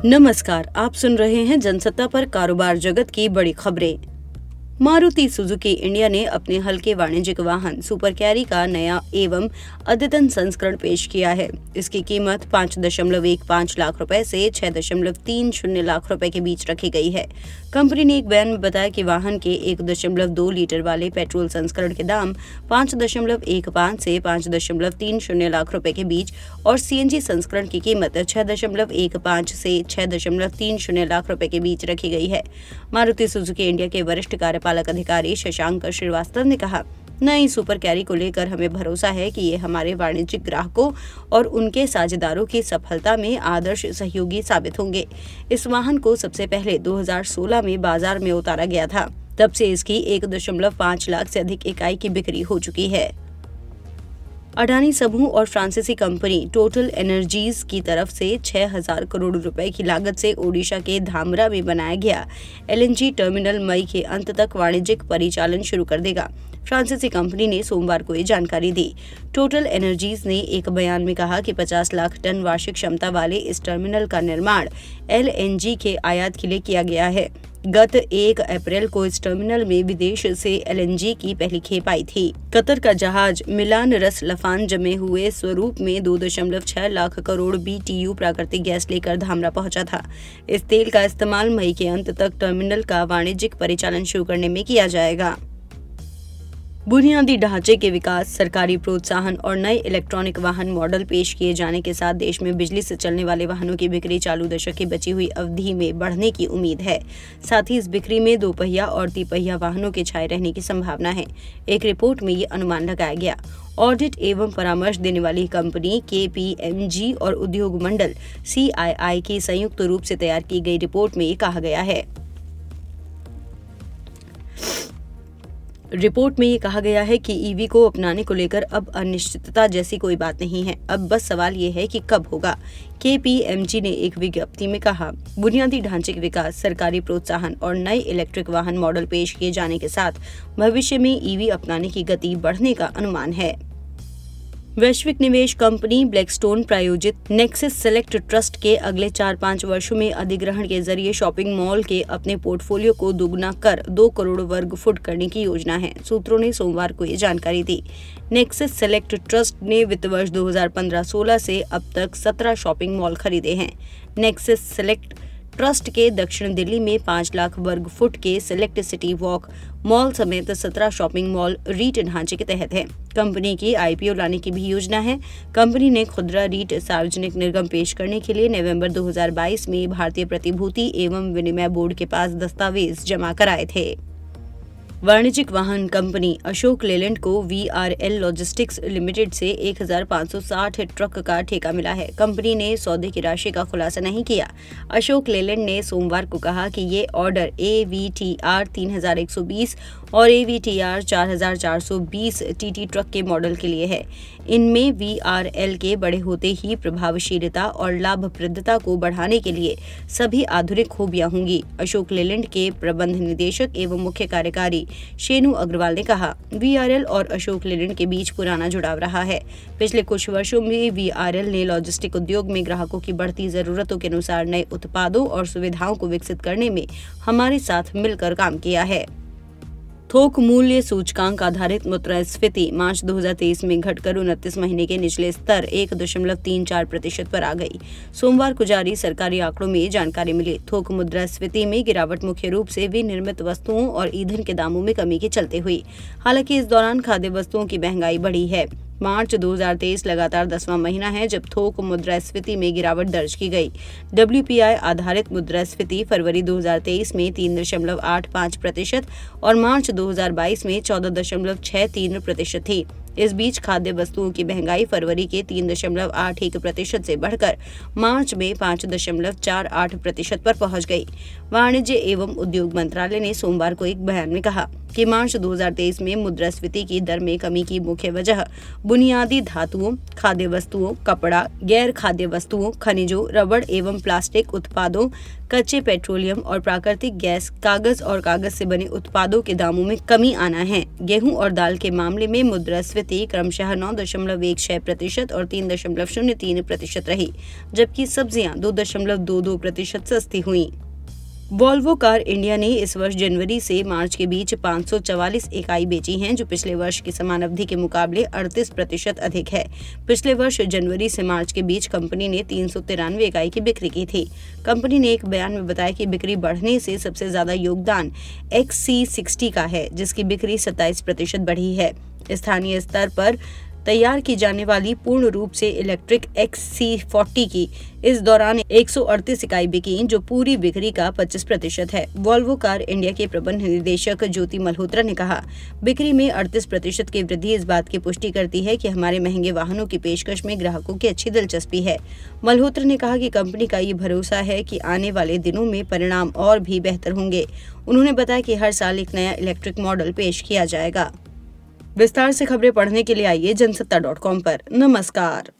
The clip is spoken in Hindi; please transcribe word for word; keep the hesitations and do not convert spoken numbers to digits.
नमस्कार, आप सुन रहे हैं जनसत्ता पर कारोबार जगत की बड़ी खबरें। मारुति सुजुकी इंडिया ने अपने हल्के वाणिज्यिक वाहन सुपर कैरी का नया एवं अद्यतन संस्करण पेश किया है। इसकी कीमत पाँच दशमलव एक पाँच लाख रुपए से छह दशमलव तीन शून्य लाख रुपए के बीच रखी गई है। कंपनी ने एक बयान में बताया कि वाहन के एक दशमलव दो लीटर वाले पेट्रोल संस्करण के दाम पाँच दशमलव एक पाँच से पाँच दशमलव तीन शून्य लाख रुपए के बीच और सीएनजी संस्करण की कीमत छह दशमलव एक पाँच से छह दशमलव तीन शून्य लाख रुपए के बीच रखी गई है। मारुति सुजुकी इंडिया के वरिष्ठ कार्यपालक अधिकारी शशांक श्रीवास्तव ने कहा, नई सुपर कैरी को लेकर हमें भरोसा है कि ये हमारे वाणिज्यिक ग्राहकों और उनके साझेदारों की सफलता में आदर्श सहयोगी साबित होंगे। इस वाहन को सबसे पहले दो हज़ार सोलह में बाजार में उतारा गया था। तब से इसकी एक दशमलव पाँच लाख से अधिक इकाई की बिक्री हो चुकी है। अडानी समूह और फ्रांसीसी कंपनी टोटल एनर्जीज की तरफ से छह हज़ार करोड़ रुपए की लागत से ओडिशा के धामरा में बनाया गया एलएनजी टर्मिनल मई के अंत तक वाणिज्यिक परिचालन शुरू कर देगा। फ्रांसीसी कंपनी ने सोमवार को ये जानकारी दी। टोटल एनर्जीज ने एक बयान में कहा कि पचास लाख टन वार्षिक क्षमता वाले इस टर्मिनल का निर्माण एलएनजी के आयात के लिए किया गया है। गत एक अप्रैल को इस टर्मिनल में विदेश से एलएनजी की पहली खेप आई थी। कतर का जहाज मिलान रस लफान जमे हुए स्वरूप में दो दशमलव छह लाख करोड़ बीटीयू प्राकृतिक गैस लेकर धामरा पहुंचा था। इस तेल का इस्तेमाल मई के अंत तक टर्मिनल का वाणिज्यिक परिचालन शुरू करने में किया जाएगा। बुनियादी ढांचे के विकास, सरकारी प्रोत्साहन और नए इलेक्ट्रॉनिक वाहन मॉडल पेश किए जाने के साथ देश में बिजली से चलने वाले वाहनों की बिक्री चालू दशक की बची हुई अवधि में बढ़ने की उम्मीद है। साथ ही इस बिक्री में दोपहिया और तिपहिया वाहनों के छाए रहने की संभावना है। एक रिपोर्ट में ये अनुमान लगाया गया। ऑडिट एवं परामर्श देने वाली कंपनी केपीएमजी और उद्योग मंडल सीआईआई की संयुक्त रूप से तैयार की गई रिपोर्ट में ये कहा गया है। रिपोर्ट में ये कहा गया है कि ईवी को अपनाने को लेकर अब अनिश्चितता जैसी कोई बात नहीं है। अब बस सवाल ये है कि कब होगा। केपीएमजी ने एक विज्ञप्ति में कहा, बुनियादी ढांचे के विकास, सरकारी प्रोत्साहन और नए इलेक्ट्रिक वाहन मॉडल पेश किए जाने के साथ भविष्य में ईवी अपनाने की गति बढ़ने का अनुमान है। वैश्विक निवेश कंपनी ब्लैकस्टोन प्रायोजित नेक्सस सेलेक्ट ट्रस्ट के अगले चार पाँच वर्षों में अधिग्रहण के जरिए शॉपिंग मॉल के अपने पोर्टफोलियो को दोगुना कर दो करोड़ वर्ग फुट करने की योजना है। सूत्रों ने सोमवार को ये जानकारी दी। नेक्सस सेलेक्ट ट्रस्ट ने वित्त वर्ष दो हज़ार पंद्रह सोलह से अब तक सत्रह शॉपिंग मॉल खरीदे हैं। नेक्सस सेलेक्ट ट्रस्ट के दक्षिण दिल्ली में पाँच लाख वर्ग फुट के सेलेक्ट सिटी वॉक मॉल समेत सत्रह शॉपिंग मॉल रीट ढांचे के तहत है। कंपनी की आईपीओ लाने की भी योजना है। कंपनी ने खुदरा रीट सार्वजनिक निर्गम पेश करने के लिए नवंबर दो हज़ार बाईस में भारतीय प्रतिभूति एवं विनिमय बोर्ड के पास दस्तावेज जमा कराए थे। वाणिज्यिक वाहन कंपनी अशोक लेलैंड को वीआरएल लॉजिस्टिक्स लिमिटेड से एक हज़ार पाँच सौ साठ ट्रक का ठेका मिला है। कंपनी ने सौदे की राशि का खुलासा नहीं किया। अशोक लेलैंड ने सोमवार को कहा कि ये ऑर्डर एवीटीआर तीन हज़ार एक सौ बीस और एवीटीआर चार हज़ार चार सौ बीस टीटी ट्रक के मॉडल के लिए है। इनमें वीआरएल के बड़े होते ही प्रभावशीलता और लाभप्रदता को बढ़ाने के लिए सभी आधुनिक खूबियां होंगी। अशोक लेलैंड के प्रबंध निदेशक एवं मुख्य कार्यकारी शेनु अग्रवाल ने कहा, वीआरएल और अशोक लेलैंड के बीच पुराना जुड़ाव रहा है। पिछले कुछ वर्षों में वीआरएल ने लॉजिस्टिक उद्योग में ग्राहकों की बढ़ती जरूरतों के अनुसार नए उत्पादों और सुविधाओं को विकसित करने में हमारे साथ मिलकर काम किया है। थोक मूल्य सूचकांक आधारित मुद्रास्फीति मार्च दो हज़ार तेईस में घटकर उनतीस महीने के निचले स्तर एक दशमलव तीन चार प्रतिशत पर आ गई। सोमवार को जारी सरकारी आंकड़ों में जानकारी मिली। थोक मुद्रास्फीति में गिरावट मुख्य रूप से विनिर्मित वस्तुओं और ईंधन के दामों में कमी के चलते हुई। हालांकि इस दौरान खाद्य वस्तुओं की महंगाई बढ़ी है। मार्च दो हज़ार तेईस लगातार दसवां महीना है जब थोक मुद्रास्फीति में गिरावट दर्ज की गई। डब्ल्यूपीआई आधारित मुद्रास्फीति फरवरी दो हज़ार तेईस में तीन दशमलव आठ पाँच प्रतिशत और मार्च दो हज़ार बाईस में चौदह दशमलव छह तीन प्रतिशत थी। इस बीच खाद्य वस्तुओं की महंगाई फरवरी के तीन दशमलव आठ एक प्रतिशत से बढ़कर मार्च में पाँच दशमलव चार आठ प्रतिशत पर पहुंच गई। वाणिज्य एवं उद्योग मंत्रालय ने सोमवार को एक बयान में कहा, कि मार्च दो हज़ार तेईस में मुद्रास्फीति की दर में कमी की मुख्य वजह बुनियादी धातुओं, खाद्य वस्तुओं, कपड़ा, गैर खाद्य वस्तुओं, खनिजों, रबड़ एवं प्लास्टिक उत्पादों, कच्चे पेट्रोलियम और प्राकृतिक गैस, कागज और कागज से बने उत्पादों के दामों में कमी आना है। गेहूं और दाल के मामले में मुद्रास्फीति क्रमशः नौ दशमलव एक छह प्रतिशत और तीन दशमलव शून्य तीन प्रतिशत रही, जबकि सब्जियां दो दशमलव दो दो प्रतिशत सस्ती हुई। वॉल्वो कार इंडिया ने इस वर्ष जनवरी से मार्च के बीच पाँच सौ चवालीस इकाई बेची हैं, जो पिछले वर्ष की समान अवधि के मुकाबले अड़तीस प्रतिशत अधिक है। पिछले वर्ष जनवरी से मार्च के बीच कंपनी ने तीन सौ तिरानवे इकाई की बिक्री की थी। कंपनी ने एक बयान में बताया कि बिक्री बढ़ने से सबसे ज्यादा योगदान एक्स सी साठ का है, जिसकी बिक्री सत्ताईस प्रतिशत बढ़ी है। स्थानीय स्तर पर तैयार की जाने वाली पूर्ण रूप से इलेक्ट्रिक एक्स सी चालीस की इस दौरान एक सौ अड़तीस इकाई बिकी, जो पूरी बिक्री का पच्चीस प्रतिशत है। वॉल्वो कार इंडिया के प्रबंध निदेशक ज्योति मल्होत्रा ने कहा, बिक्री में अड़तीस प्रतिशत की वृद्धि इस बात की पुष्टि करती है कि हमारे महंगे वाहनों की पेशकश में ग्राहकों की अच्छी दिलचस्पी है। मल्होत्रा ने कहा कि कंपनी का ये भरोसा है कि आने वाले दिनों में परिणाम और भी बेहतर होंगे। उन्होंने बताया कि हर साल एक नया इलेक्ट्रिक मॉडल पेश किया जाएगा। विस्तार से खबरें पढ़ने के लिए आइए जनसत्ता डॉट कॉम पर। नमस्कार।